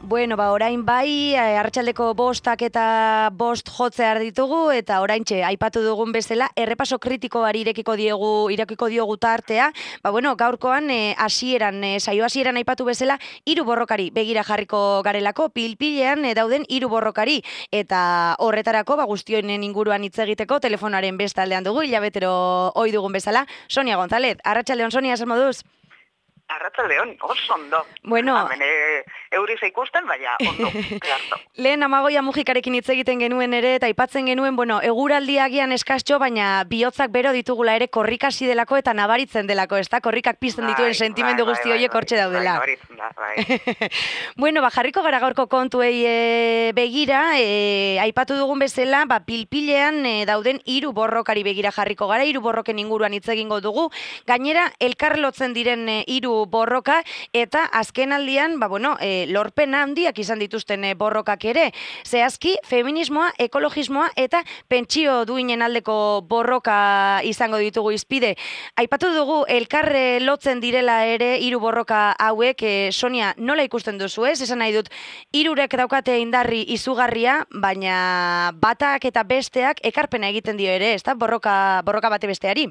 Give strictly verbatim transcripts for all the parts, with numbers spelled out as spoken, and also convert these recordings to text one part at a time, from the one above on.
Bueno, ba, orain bai, arratsaldeko bostak eta bost jotzear ditugu, eta oraintxe, aipatu dugun bezala, errepaso kritikoari irekiko diegu, irekiko diogu tartea, ba, bueno, gaurkoan, hasieran, e, saio hasieran aipatu bezala, hiru borrokari begira jarriko garelako, pilpilean e, dauden hiru borrokari, eta horretarako, ba, guztionen inguruan hitz egiteko, telefonaren bestaldean dugu, hilabetero ohi dugun bezala, Sonia González. Arratsaldeon, Sonia, zer moduz? Arratsaldeon, oso ondo. Bueno, hemen euriz ikusten, baina ondo, klarto. Lehen Amagoia Mujikarekin hitz egiten genuen ere, eta aipatzen genuen, bueno, eguraldi agian eskastxo, baina bihotzak bero ditugula ere korrikasi delako eta nabaritzen delako, ez da? Korrikak pizten dituen Bai, sentimendu bai, guzti bai, horiek bai, hortxe daudela. Bai, nabaritzen da, bai. Bueno, ba, jarriko gara gaurko kontuei e, begira, e, aipatu dugun bezala, ba, pilpilean e, dauden hiru borrokari begira jarriko gara, hiru borroken inguruan hitz egingo dugu, gainera, elkar lotzen diren hiru borroka, eta azken aldian, ba, bueno, e, lorpena handiak izan dituzten e, borrokak ere. Zehazki, feminismoa, ekologismoa eta pentsio duinen aldeko borroka izango ditugu izpide. Aipatu dugu, elkarre lotzen direla ere hiru borroka hauek, e, Sonia, nola ikusten duzu ez? Esan nahi dut, hirurek daukate indarri izugarria, baina batak eta besteak ekarpena egiten dio ere, ez da? Borroka, borroka bate besteari.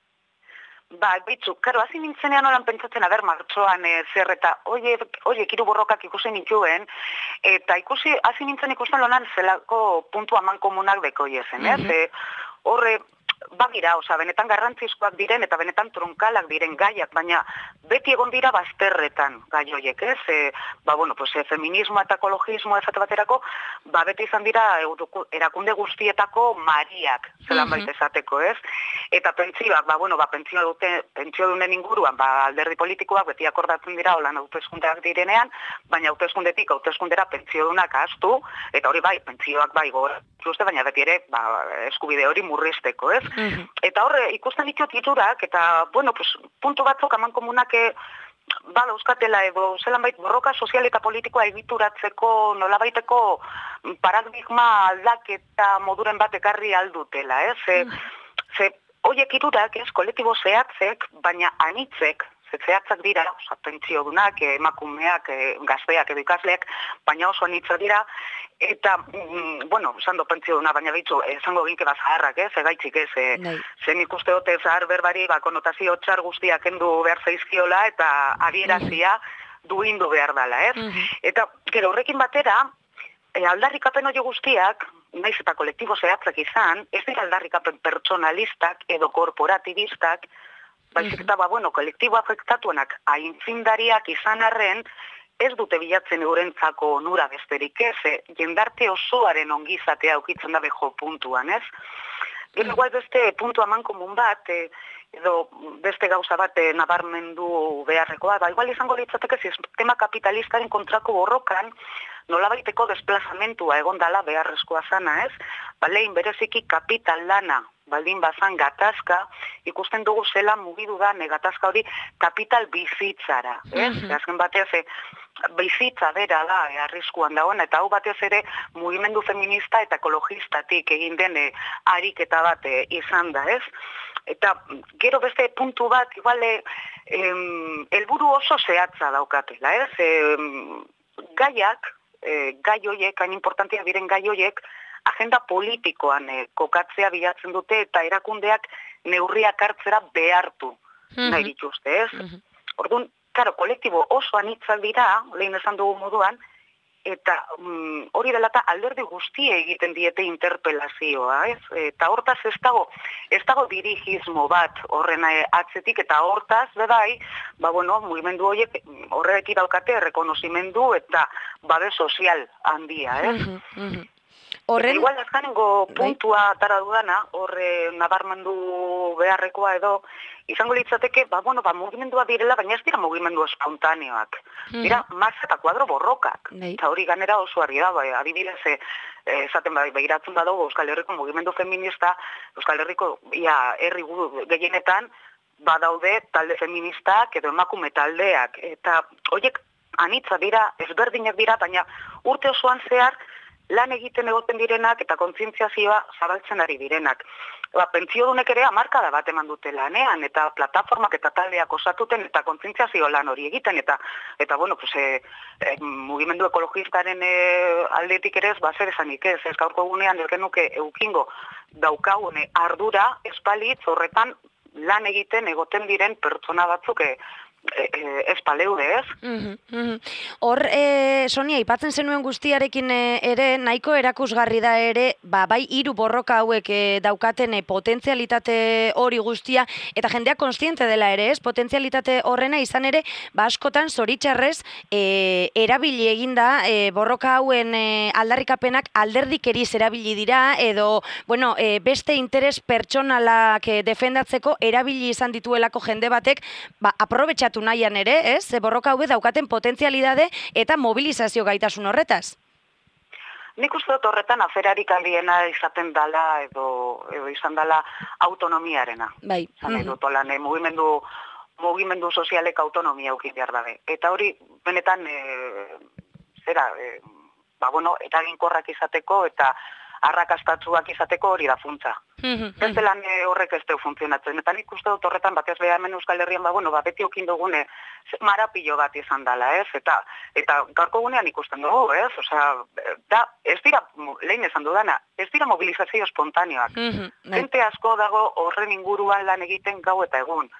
Ba, bitzu, karo, hasi nintzenean holan pentsatzen, aber, martxoan e, zer eta oiek hiru borrokak ikusi nituen, eta ikusi, hasi nintzen ikusten lonan zelako puntu aman komunak dekoiezen, ez? Mm -hmm. e, horre, bagira, oza, benetan garrantzizkoak diren eta benetan trunkalak diren gaiak, baina beti egon dira bazterretan gai horiek, ez? E, ba, bueno, pues, e, feminismo eta ekologismo ezate baterako, ba, beti izan dira erakunde guztietako mariak, zelan baita esateko, ez? Eta pentsioak, ba, bueno, ba, pentsio dute, pentsio dunen inguruan, ba, alderdi politikoak beti akordatzen dira, holan hauteskundeak direnean, baina hauteskundetik hauteskundera pentsio dunak ahaztu, eta hori bai, pentsioak bai gogoratu uste, baina beti ere, ba, eskubide hori murrizteko, ez? Mm-hmm. Eta horre, ikusten ditut iturak, eta, bueno, pues, puntu batzuk aman komunak bada euskatela edo zelan bait borroka sozial eta politikoa egituratzeko nolabaiteko paradigma aldaketa moduren bat ekarri aldutela, ez? Ze, ze horiek irurak, ez, kolektibo zehatzek, baina anitzek, zehatzak dira, oza, pentsiodunak, emakumeak, gazteak edo ikasleak, baina oso anitzak dira, eta, mm, bueno, esan do pentsioduna, baina behitzu, esango ginke bazaharrak, ez, egaitzik ez, e, zen ikuste dote zahar berbari, ba, konotazio txar guztiak endu behar zaizkiola, eta adierazia duindu behar dela, ez? Eta, gero, horrekin batera, e, aldarrikapen hori guztiak, naiz eta kolektibo zehatzak izan, ez dira aldarrikapen pertsonalistak edo korporatibistak, baizik eta, ba, bueno, kolektibo afektatuenak aintzindariak izan arren, ez dute bilatzen eurentzako onura besterik ez, e, jendarte osoaren ongizatea aukitzen da beho puntuan, ez? Gero igual beste puntu aman komun bat, e, edo beste gauza bat e, nabarmendu beharrekoa, ba, igual izango litzateke sistema kapitalistaren kontrako borrokan, nolabaiteko desplazamentua egondala beharrezkoa zana, ez? Ba, lehin bereziki kapital lana baldin bazan gatazka, ikusten dugu zela mugidu da gatazka hori kapital bizitzara, ez? Mm -hmm. Azken batez, e, bizitza bera da, e, arriskuan dagoen, eta hau batez ere mugimendu feminista eta ekologistatik egin den e, ariketa bat e, izan da, ez? Eta gero beste puntu bat, igual, e, em, helburu oso zehatza daukatela, ez? E, gaiak, e, gai hoiek, hain importantia diren gai hoiek, agenda politikoan e, kokatzea bilatzen dute eta erakundeak neurriak hartzera behartu mm-hmm. nahi dituzte, ez? Mm-hmm. Orduan, karo, kolektibo oso anitzak dira, lehen esan dugu moduan, eta mm, hori dela eta alderdi guztie egiten diete interpelazioa, ez? Eta hortaz ez dago, ez dago dirigismo bat horren atzetik, eta hortaz, bedai, ba, bueno, mugimendu horiek horrek daukate errekonozimendu eta babes sozial handia, ez? Mm-hmm. Mm-hmm. Horren... Igual azkanengo puntua tara dudana, horre nabarmendu beharrekoa edo, izango litzateke, ba, bueno, ba, mugimendua direla, baina ez dira mugimendu espontaneoak. Mm. Dira, masa eta kuadro borrokak. Eta hori ganera oso argi da, bai, adibidez, e, esaten bai, begiratzen badago Euskal Herriko mugimendu feminista, Euskal Herriko, ia, herri gehienetan, badaude talde feministak edo emakume taldeak. Eta horiek anitza dira, ezberdinak dira, baina urte osoan zehar, lan egiten egoten direnak eta kontzientziazioa zabaltzen ari direnak. Ba, pentsiodunek ere hamarkada bat eman dute lanean, eta plataformak eta taldeak osatuten eta kontzientziazio lan hori egiten, eta, eta bueno, pues, e, e, mugimendu ekologistaren e, aldetik ere ez, ba, zer esanik ez, ez gaurko egunean ez genuke eukingo daukagune ardura espalitz horretan lan egiten egoten diren pertsona batzuk e, E, e, ez paleude, ez? Mm -hmm. Hor, e, Sonia, aipatzen zenuen guztiarekin e, ere, nahiko erakusgarri da ere, ba, bai hiru borroka hauek e, daukaten e, potentzialitate hori guztia, eta jendea kontziente dela ere, ez? Potentzialitate horrena izan ere, ba, askotan zoritxarrez e, erabili eginda e, borroka hauen e, aldarrikapenak alderdikeriz erabili dira, edo, bueno, e, beste interes pertsonalak e, defendatzeko erabili izan dituelako jende batek, ba, aprobetxatu nahian ere, ez? Ze borroka hauek daukaten potentzialidade eta mobilizazio gaitasun horretaz. Nik uste dut horretan aferarik handiena izaten dala edo, edo izan dala autonomiarena. Bai. Zan nahi dut, olan, e, mugimendu, mugimendu sozialek autonomia eukin behar dabe. Eta hori, benetan, e, zera, e, ba, bueno, eraginkorrak izateko eta arrakastatzuak izateko hori da funtza. Beste lan horrek ez deu funtzionatzen. Eta nik uste dut horretan batez beha hemen Euskal Herrian, ba, bueno, ba, beti okin dugune marapillo bat izan dela, ez? Eta, eta gaurko gunean ikusten dugu, ez? Osea, da, ez dira, lehen esan dudana, ez dira mobilizazio espontaneoak. Gente asko dago horren inguruan lan egiten gau eta egun.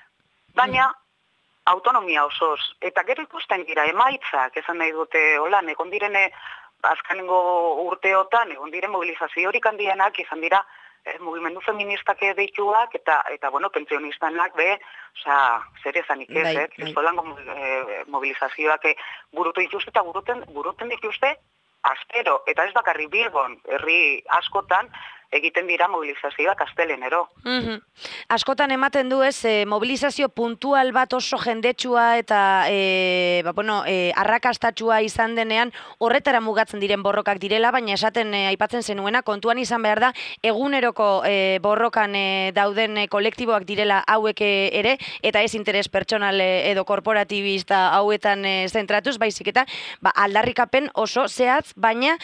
Baina, autonomia osoz. Eta gero ikusten dira, emaitzak, esan nahi dute, holan, egon direne, azkenengo urteotan, egon diren mobilizazio horik handienak izan dira eh, mugimendu feministak deituak eta, eta bueno, pentsionistanak be, osea, zer ezanik ez, eh? Kristolango eh, mobilizazioak eh, burutu dituzte eta buruten, buruten dituzte astero, eta ez bakarri Bilbon, herri askotan, egiten dira mobilizazioak astelenero. Mm-hmm. Askotan ematen du ez, e, mobilizazio puntual bat oso jendetsua eta e, ba, bueno, e, arrakastatxua izan denean horretara mugatzen diren borrokak direla, baina esaten e, aipatzen zenuena, kontuan izan behar da, eguneroko e, borrokan e, dauden e, kolektiboak direla hauek e, ere, eta ez interes pertsonal e, edo korporatibista hauetan e, zentratuz, baizik eta ba, aldarrikapen oso zehatz, baina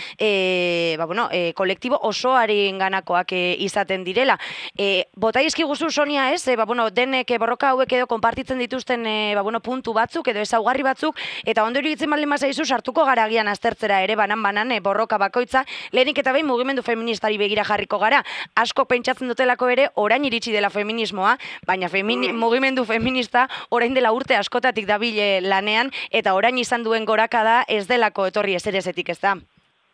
e, ba, bueno, e, kolektibo osoari ganakoak e, izaten direla. E, bota izkiguzu, Sonia, ez? E, ba, bueno, denek e, borroka hauek edo konpartitzen dituzten e, ba, bueno, puntu batzuk edo ezaugarri batzuk, eta ondo iruditzen baldin bazaizu sartuko gara agian aztertzera ere banan-banan e, borroka bakoitza, lehenik eta behin mugimendu feministari begira jarriko gara. Asko pentsatzen dutelako ere orain iritsi dela feminismoa, baina femini, mugimendu feminista orain dela urte askotatik dabile lanean, eta orain izan duen gorakada ez delako etorri ezerezetik, ez da?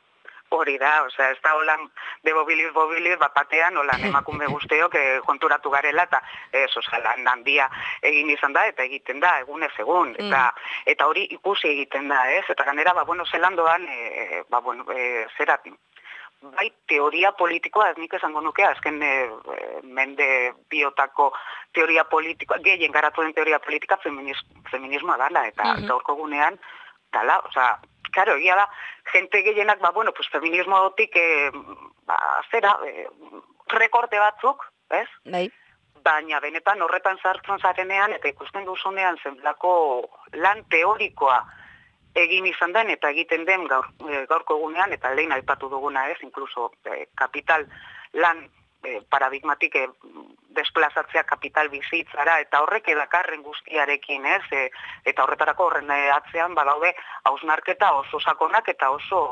Hori da, osea, ez da holan de bobiliz bobiliz bat batean, holan emakume guzteok eh, konturatu garela, eta ez, osea, lan handia egin izan da, eta egiten da, egunez egun, eta, eta hori ikusi egiten da, ez? Eta ganera, ba, bueno, zelandoan, e, ba, bueno, e, zerat, bai, teoria politikoa, ez nik esango nuke, azken e, mende biotako teoria politikoa, gehien garatu den teoria politika feminis, feminismoa dala, eta mm-hmm. gaurko gunean, dala, osea, claro, egia da, gente gehienak, ba, bueno, pues feminismotik, eh, ba, zera, eh, rekorte batzuk, ez? Bai. Baina benetan horretan sartzen zarenean, eta ikusten duzunean zenblako lan teorikoa egin izan den, eta egiten den gaur, eh, gaurko egunean, eta lehen aipatu duguna, ez? Incluso eh, kapital lan eh, paradigmatik eh, desplazatzea kapital bizitzara, eta horrek edakarren guztiarekin, ez? E, eta horretarako horren atzean badaude hausnarketa oso sakonak eta oso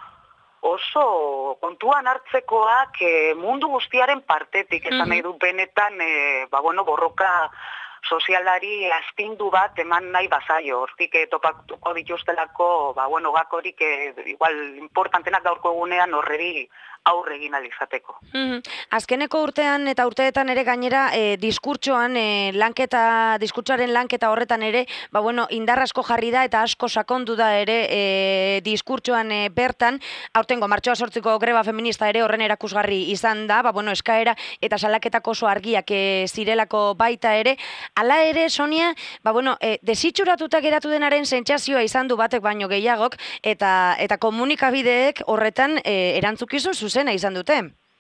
oso kontuan hartzekoak e, mundu guztiaren partetik, esan nahi du benetan, e, ba, bueno, borroka sozialari astindu bat eman nahi bazaio, hortik e, topatuko dituztelako, ba, bueno, gakorik e, igual importantenak gaurko egunean horreri aurre egin alizateko. Mm-hmm. Azkeneko urtean eta urteetan ere gainera e, diskurtsoan, e, lanketa, diskurtsoaren lanketa horretan ere, ba, bueno, indar asko jarri da eta asko sakondu da ere e, diskurtsoan e, bertan, aurtengo martxoa sortziko greba feminista ere horren erakusgarri izan da, ba, bueno, eskaera eta salaketak oso argiak e, zirelako baita ere. Hala ere, Sonia, ba, bueno, e, desitxuratuta geratu denaren sentsazioa izan du batek baino gehiagok, eta, eta komunikabideek horretan e, erantzukizu zuzena izan dute.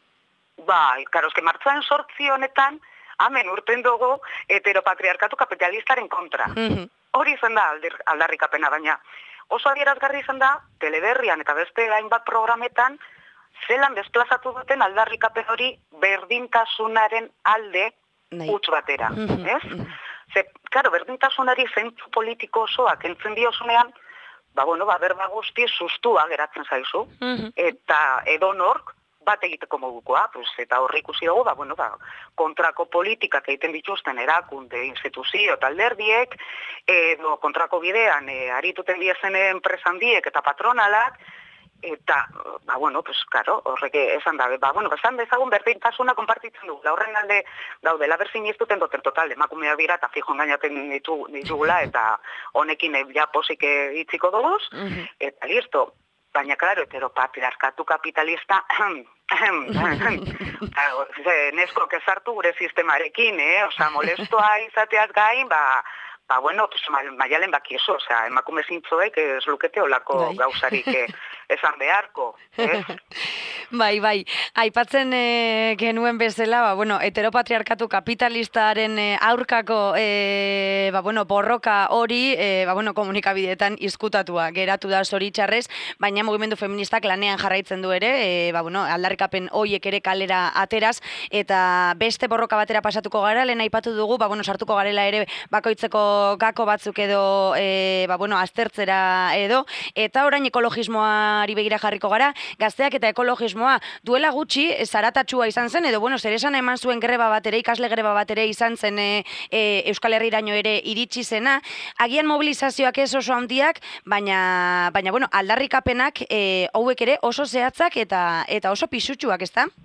Ba, karo, eske martxoan sortzi honetan, hemen urten dugu heteropatriarkatu kapitalistaren kontra. Mm-hmm. Hori izan da aldarrikapena, baina oso adierazgarri izan da, teleberrian eta beste hainbat programetan, zelan desplazatu duten aldarrikapen hori berdintasunaren alde huts batera, ez? Ze, karo, berdintasunari zentzu politiko osoak entzen diozunean, ba, bueno, ba, berba guzti sustua geratzen zaizu, eta edonork bat egiteko modukoa, pues, eta horri ikusi dugu, ba, bueno, ba, kontrako politikak egiten dituzten erakunde, instituzio eta alderdiek, edo kontrako bidean e, arituten diezen enpresan diek eta patronalak, eta, ba, bueno, pues, claro, horrek esan dabe, ba, bueno, esan dezagun berdintasuna konpartitzen du, la horren alde daudela berzin iztuten duten total, emakumeak dira eta fijo engainaten ditu, ditugula, eta honekin e, ja posik hitziko doguz, eta listo, baina, claro, heteropatriarkatu kapitalista, nesko kezartu gure sistemarekin, eh? Osa, molestoa izateaz gain, ba, ba, bueno, pues, maialen bakieso, osea, emakume zintzoek ez lukete olako gauzarik eh, esan beharko, ez? Bai, bai, aipatzen e, genuen bezala, ba, bueno, heteropatriarkatu kapitalistaren e, aurkako e, ba, bueno, borroka hori e, ba, bueno, komunikabideetan izkutatua geratu da zoritxarrez, baina mugimendu feministak lanean jarraitzen du ere, e, ba, bueno, aldarrikapen hoiek ere kalera ateraz, eta beste borroka batera pasatuko gara, lehen aipatu dugu, ba, bueno, sartuko garela ere bakoitzeko gako batzuk edo, e, ba, bueno, aztertzera edo, eta orain ekologismoari begira jarriko gara, gazteak eta ekologismoa duela gutxi zaratatxua izan zen, edo, bueno, zer esan eman zuen greba bat ere, ikasle greba bat ere izan zen e, e, Euskal Herriraino ere iritsi zena, agian mobilizazioak ez oso handiak, baina, baina bueno, aldarrikapenak e, hauek ere oso zehatzak eta, eta oso pisutsuak, ez da?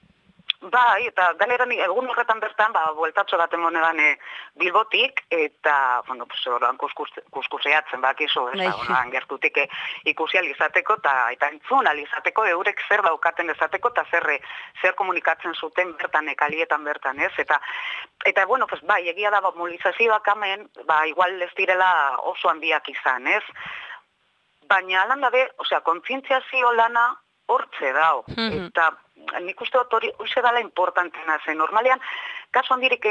Bai, eta galera egun horretan bertan, ba, bueltatxo bat emonean e, Bilbotik, eta, bueno, pues, oran kuskurseatzen bakizu, ez da, oran gertutik e, ikusi alizateko, eta, eta entzun alizateko, eurek zer daukaten ezateko, eta zer, zer komunikatzen zuten bertan, ekalietan bertan, ez? Eta, eta bueno, pues, bai, egia da, ba, mobilizazioak hemen, ba, igual ez direla oso handiak izan, ez? Baina, alan dabe, osea, kontzientziazio lana hortze dao, mm-hmm. eta nik uste dut hori uste dala importantena zen. Normalean, kasu handirik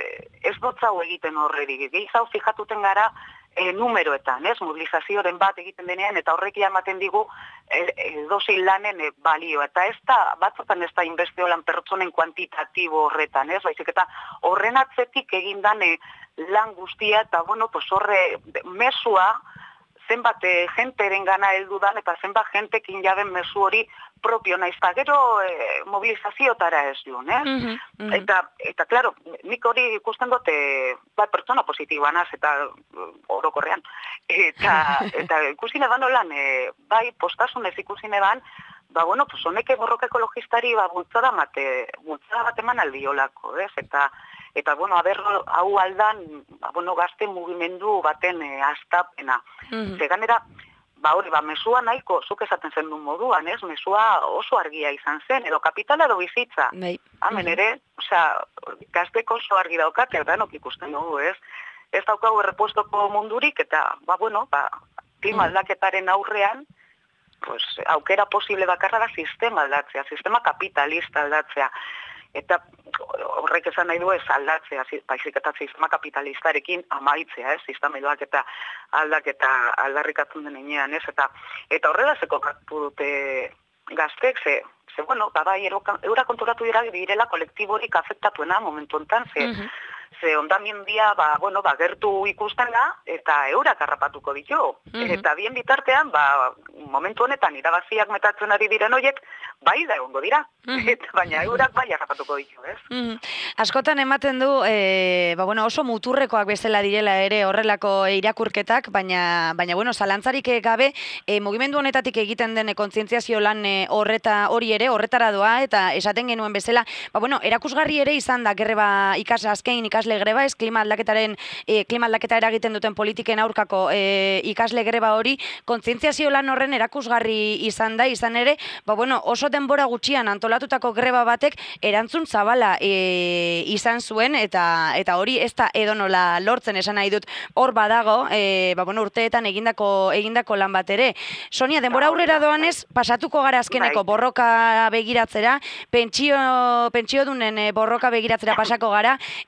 ez dotzau egiten horrerik. Gehizau fijatuten gara e, numeroetan, ez? Mobilizazioaren bat egiten denean, eta horrek ematen digu edozein e, lanen e, balio. Eta ez da, batzotan ez da inbeste lan pertsonen kuantitatibo horretan, ez? Baizik eta horren atzetik egindan e, lan guztia, eta bueno, pues horre mesua, zenbat e, jenteren gana heldu dan, eta zenbat jentekin jaben mesu hori propio naiz, eta gero e, mobilizaziotara ez duen, eh? Mm-hmm, mm-hmm. Eta, eta, klaro, nik hori ikusten dute, bat pertsona positiboan az, eta orokorrean. Eta, eta ikusine ban olan, e, bai postasunez ikusine ban, ba, bueno, pues honeke borroka ekologistari, ba, bultzada mate, bultzada bat eman aldiolako, ez? Eta, eta, bueno, aber, hau aldan, ba, bueno, gazte mugimendu baten e, astapena. Mm-hmm. Zeganera, ba hori, ba, mesua nahiko, zuk esaten zen duen moduan, ez? Mesua oso argia izan zen, edo kapitala edo bizitza. Bai. Hemen ere, osea, gazteko oso argi daukat, erdanok ikusten dugu, ez? Ez daukagu errepuestoko mundurik, eta, ba, bueno, ba, klima aldaketaren aurrean, pues, aukera posible bakarra da sistema aldatzea, sistema kapitalista aldatzea. Eta horrek esan nahi du ez aldatzea, baizik eta sistema kapitalistarekin amaitzea, ez? Sistema aldaketa aldaketa aldarrikatzen denean, ez? Eta, eta horrela zeko katu dute gaztek, ze, ze bueno, bai, eura konturatu dira direla kolektiborik afektatuena momentu ontan, ze, mm-hmm. ze ondamendia, ba, bueno, ba, gertu ikusten da, eta eurak harrapatuko ditu. Mm-hmm. Eta bien bitartean, ba, momentu honetan irabaziak metatzen ari diren horiek, bai da egongo dira, mm-hmm. eta, baina eurak bai harrapatuko ditu, ez? Mm-hmm. Askotan ematen du, e, ba, bueno, oso muturrekoak bezala direla ere horrelako irakurketak, baina, baina bueno, zalantzarik gabe, e, mugimendu honetatik egiten den kontzientziazio lan e, horreta hori ere, horretara doa, eta esaten genuen bezala, ba, bueno, erakusgarri ere izan da greba ikas azkein ikasle greba, ez klima aldaketaren, e, klima aldaketa eragiten duten politiken aurkako e, ikasle greba hori, kontzientziazio lan horren erakusgarri izan da, izan ere, ba, bueno, oso denbora gutxian antolatutako greba batek erantzun zabala e, izan zuen, eta eta hori ez da edonola lortzen, esan nahi dut hor badago, e, ba, bueno, urteetan egindako egindako lan bat ere. Sonia, denbora aurrera doanez, pasatuko gara azkeneko borroka begiratzera, pentsio, pentsio dunen borroka begiratzera pasako gara, eta aipatzen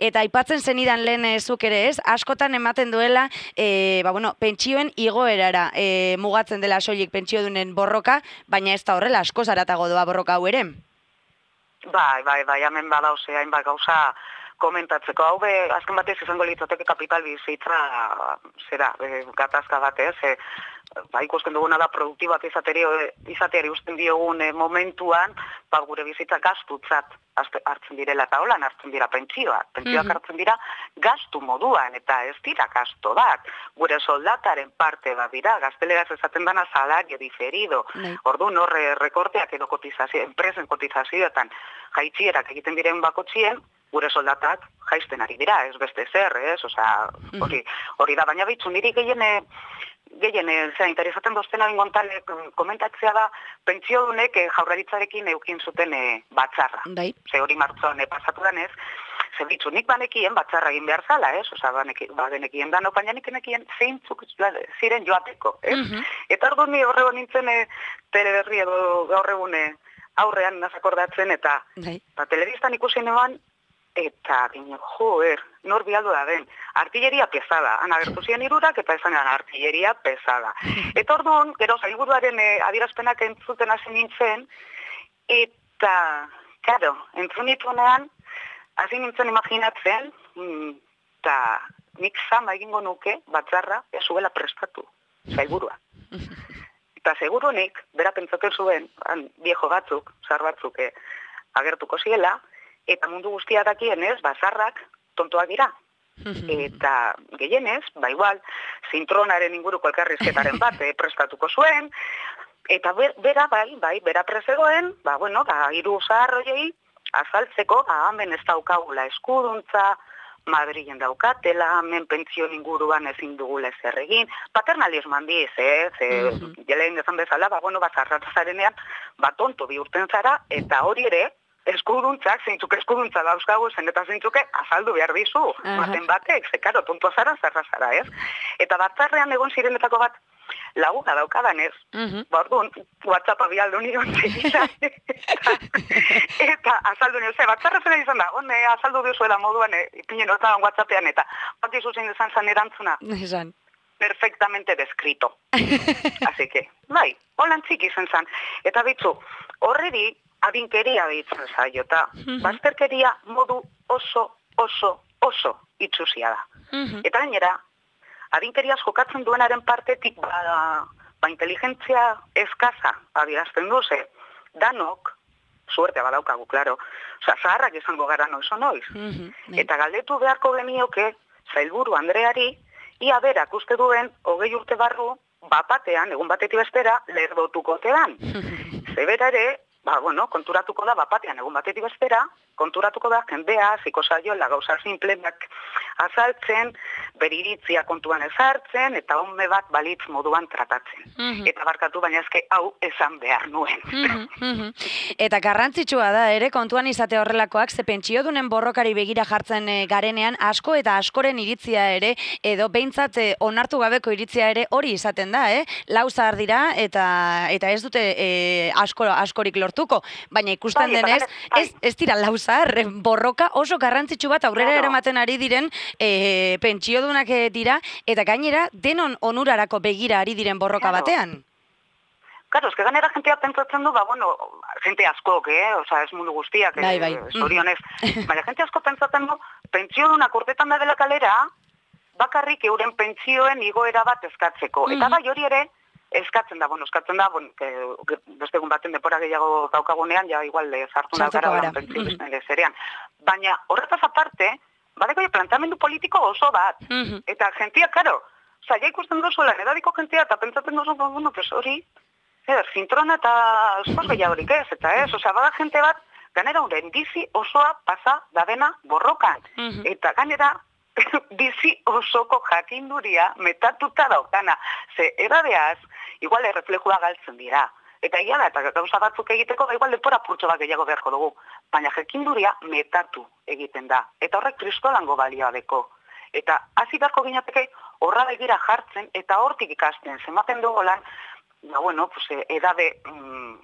aipatzen zenidan lehen zuk ere ez, askotan ematen duela, e, ba, bueno, pentsioen igoerara e, mugatzen dela soilik pentsiodunen borroka, baina ez da horrela, asko zaratago doa borroka hau ere. Bai, bai, bai, hemen badauze, hainbat gauza komentatzeko. Hau be, azken batez izango litzateke kapital bizitza, zera, e, gatazka batez, e, ba, ikusten duguna da produktibak izateri, izateari usten diogun e, momentuan, ba, gure bizitza gastutzat hartzen direla, eta holan hartzen dira pentsioak. Pentsioak Mhm. hartzen dira gastu moduan, eta ez dira gasto bat. Gure soldataren parte bat dira, gazteleraz esaten dana salario diferido. Bai. Orduan horre rekorteak edo kotizazio, enpresen kotizazioetan jaitsierak egiten diren bakotxien, gure soldatak jaisten ari dira, ez beste zer, ez? Osea, hori, hori da, baina behitzu, niri gehien, eh, gehien, eh, zera, interesaten doztena bingontale komentatzea da, pentsiodunek eh, jaurlaritzarekin eukin zuten eh, batzarra. Bai. Ze hori martzoan eh, pasatu danez, ze bitzu, nik banekien batzarra egin behar zala, ez? Osea, banekien dano, baina nik nekien zeintzuk ziren joateko, ez? Mhm. Eta ordu ni horrego nintzen eh, teleberri edo gaur egun eh, aurrean nazakordatzen, eta Bai. ba, telebistan ikusi neban, eta dino, joer, nor bialdo da den, artilleria pesada, ana gertu ziren irurak, eta esan artilleria pesada. Eta orduan, gero zailburuaren eh, adierazpenak entzuten hasi nintzen, eta, karo, entzun nituenean, hasi nintzen imaginatzen, eta nik zama egingo nuke, batzarra, ez zuela prestatu, zailburua. Eta segurunik, bera pentsatzen zuen, han, viejo batzuk, zar batzuk, eh, agertuko ziela, eta mundu guztia dakienez, bazarrak tontoak dira. Eta gehienez, ba igual, zintronaren inguruko elkarrizketaren bat eh, prestatuko zuen, eta ber, bera, bai, bai, bera prezegoen, ba, bueno, ba, hiru zahar hoiei, azaltzeko, ba, hemen ez daukagula eskuduntza, Madrilen daukatela, hemen pentsio inguruan ezin dugula ezer egin, paternalismo handiz, eh, ze, Mhm. jelen dezan bezala, ba, bueno, ba, zarratzarenean, ba, tonto bihurtzen zara, eta hori ere, eskuduntzak, zeintzuk eskuduntza dauzkagu, zen eta zeintzuke azaldu behar dizu, Aha. baten batek, ze, karo, tonto zara, zarra zara, ez? Eta batzarrean egon zirenetako bat, laguna daukadanez, Mhm. ba, orduan, WhatsAppa bialdu nion zegita, eta, eta azaldu nion, ze, batzarra zena izan da, hone, azaldu diozuela moduan, e, ipinen otaban WhatsAppean, eta bat izuzen izan zan erantzuna, Esan. perfectamente descrito. Así que, bai, holan txiki izan zan. Eta bitzu, horreri adinkeria deitzen zaio, eta bazterkeria modu oso, oso, oso itxusia da. Mhm. Eta gainera, adinkeriaz jokatzen duenaren partetik, ba, ba inteligentzia eskaza adierazten duze, danok, suertea badaukagu, klaro, osea, zaharrak izango gara noiz o noiz. Mhm. Bai. Eta galdetu beharko genioke, zailburu Andreari, ia berak uste duen, hogei urte barru, bapatean, egun batetik bestera, lerdotukotean. Zebera ere, ba, bueno, konturatuko da, bapatean, egun batetik bestera, konturatuko da, jendea, ziko zaiola, gauza simplenak azaltzen, beriritzia kontuan ezartzen, eta honme bat balitz moduan tratatzen. Mhm. Eta barkatu, baina ezke hau esan behar nuen. Mhm, mhm. Eta garrantzitsua da ere kontuan izate horrelakoak, ze pentsiodunen borrokari begira jartzen eh, garenean asko eta askoren iritzia ere, edo behintzat eh, onartu gabeko iritzia ere hori izaten da, eh? Lau zahar dira eta eta ez dute eh, asko, askorik lortuko, baina ikusten Bai, eta denez, gane- bai. ez, ez dira lau zahar, eh, borroka oso garrantzitsu bat aurrera Claro. eramaten ari diren eh, pentsiodunak eh, dira, eta gainera denon onurarako begira ari diren borroka Claro. batean. Claro, es que ganera jentea pentsatzen du, ba, bueno, jente askok, eh? Osa, ez mundu guztiak, Bai, bai. eh, zorionez. Baina jente asko pentsatzen du, pentsiodunak urtetan da dela kalera, bakarrik euren pentsioen igoera bat eskatzeko. Eta Mhm. bai hori ere, eskatzen da, bueno, eskatzen da, bueno, que, que beste egun baten depora gehiago daukagunean, ja igual de sartu Sartuko gara gara. pentsio Mhm. bizten zerean. Baina horretaz aparte, badeko planteamendu politiko oso bat. Mhm. Eta jentia, karo, oza, ja ikusten duzuela, edadiko jentia, eta pentsatzen duzu, ba, bueno, pues hori, zer, zintrona eta eskos gehiagorik ez, eta ez, oza, bada jente bat, ganera uren bizi osoa pasa dabena borrokan. Mhm. Eta ganera, bizi osoko jakinduria metatuta daukana. Ze, erabeaz, igual erreflejua galtzen dira. Eta ia da, eta gauza batzuk egiteko, ba, igual lepora purtso bat gehiago beharko dugu. Baina jakinduria metatu egiten da. Eta horrek kristolango balioa deko. Eta hasi beharko ginateke horra begira jartzen, eta hortik ikasten. Zematen dugu lan, ba, bueno, pues, edade, mm,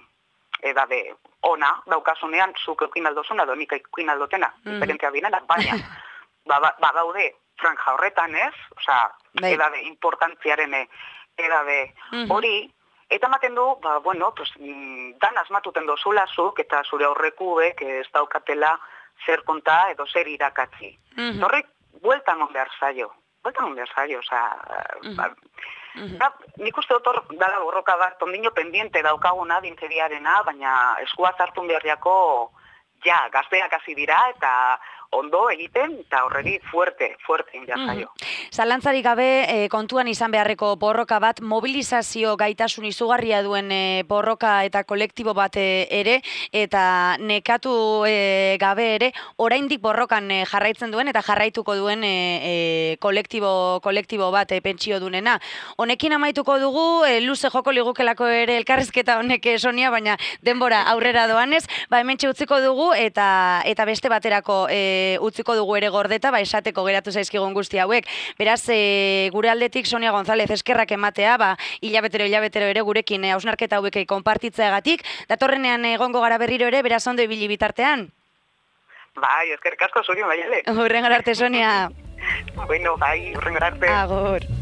edade ona daukasunean, zuk eukin aldozuna, do nik eukin aldotena, Mhm. diferentzia binena, baina, ba, ba, badaude franja horretan, ez? Osea, bai. edabe, importantziaren edabe hori, eta ematen du, ba, bueno, pues, dan asmatuten dozula zuk, eta zure aurrekuek ez daukatela zer konta edo zer irakatzi. Mm-hmm. Horrek, bueltan on behar zaio. Bueltan on behar zaio, osea, mm-hmm. ba, mm-hmm. ba, nik uste dut hor dala borroka bat, ondino pendiente daukaguna dintzeriarena, baina eskua zartun beharriako, ja, gazteak hasi dira, eta ondo egiten, eta horreri fuerte, fuerte injazaio. Mm-hmm. Zalantzarik gabe, e, kontuan izan beharreko borroka bat, mobilizazio gaitasun izugarria duen e, borroka eta kolektibo bat e, ere, eta nekatu e, gabe ere, oraindik borrokan e, jarraitzen duen, eta jarraituko duen e, e, kolektibo, kolektibo bat e, pentsio dunena. Honekin amaituko dugu, e, luze joko ligukelako ere elkarrezketa honek e, Sonia, baina denbora aurrera doanez, ba hementxe utziko dugu, eta, eta beste baterako e, utziko dugu ere gordeta, ba esateko geratu zaizkigun guzti hauek. Beraz, e, gure aldetik Sonia González eskerrak ematea, ba hilabetero hilabetero ere gurekin e, hausnarketa hauek konpartitzeagatik, datorrenean egongo gara berriro ere, beraz ondo ibili bitartean. Bai, eskerrik asko zuri baiale. Hurrengora arte, Sonia. Bueno, bai, hurrengora arte. Agur.